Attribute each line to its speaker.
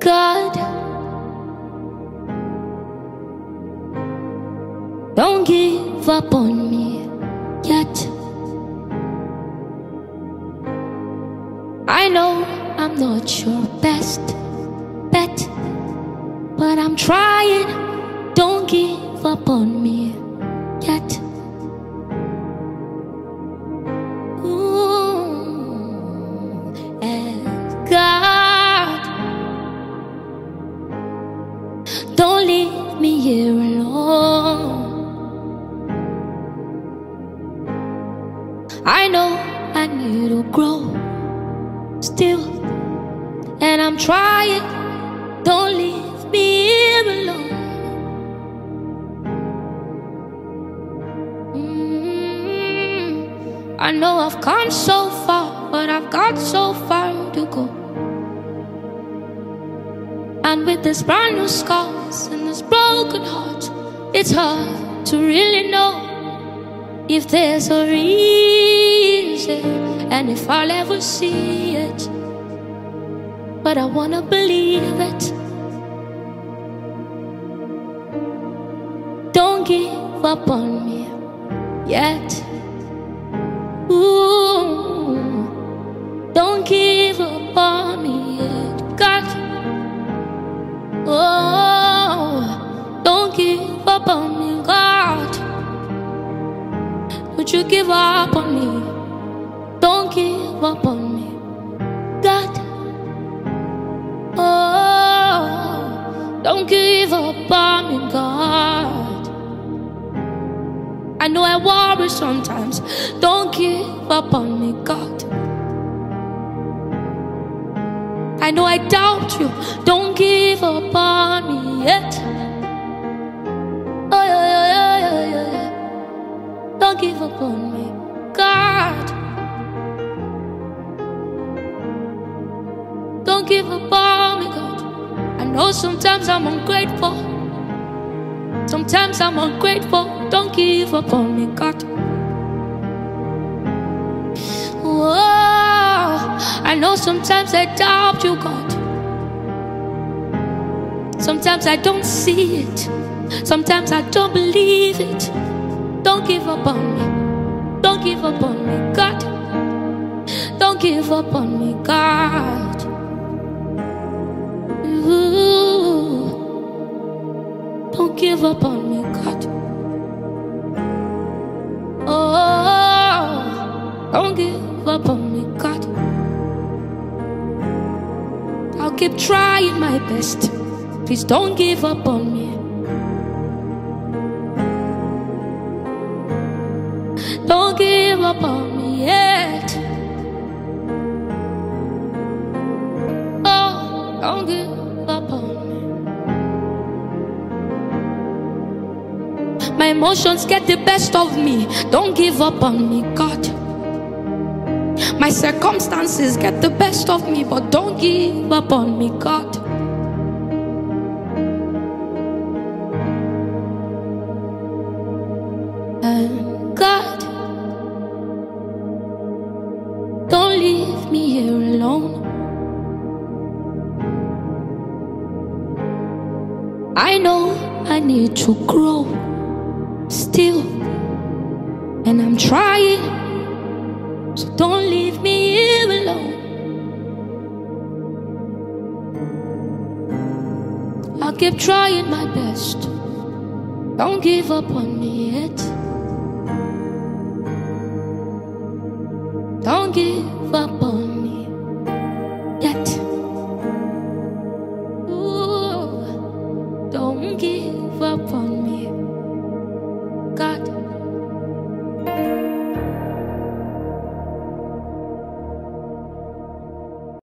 Speaker 1: God, don't give up on me yet. I know I'm not your best bet, but I'm trying. Don't give up on me yet. Ooh, and God, don't leave me here alone. I know I need to grow still, and I'm trying. Don't leave me here alone. I know I've come so far, but I've got so far to go. And with this brand new scars and this broken heart, it's hard to really know if there's a reason and if I'll ever see it. But I wanna believe it. Don't give up on me yet. Ooh, don't give up on me yet, God. Oh, don't give up on me, God. Don't you give up on me. Don't give up on me, God. Oh, don't give up on me, God. I know I worry sometimes. Don't give up on me, God. I know I doubt you. Don't give up on me yet. Oh, yeah, yeah, yeah, yeah, yeah. Don't give up on me, God. Don't give up on me, God. I know sometimes I'm ungrateful. Sometimes I'm ungrateful. Don't give up on me, God. Whoa, I know sometimes I doubt you, God. Sometimes I don't see it. Sometimes I don't believe it. Don't give up on me. Don't give up on me, God. Don't give up on me, God. Ooh, don't give up on me, God. Oh, don't give up on me, God. I'll keep trying my best. Please don't give up on me. Don't give up on me yet. Oh, don't give up on me. My emotions get the best of me. Don't give up on me, God. My circumstances get the best of me, but don't give up on me, God. And God, don't leave me here alone. I know I need to grow still, and I'm trying. So don't leave me here alone. I'll keep trying my best. Don't give up on me yet. Don't give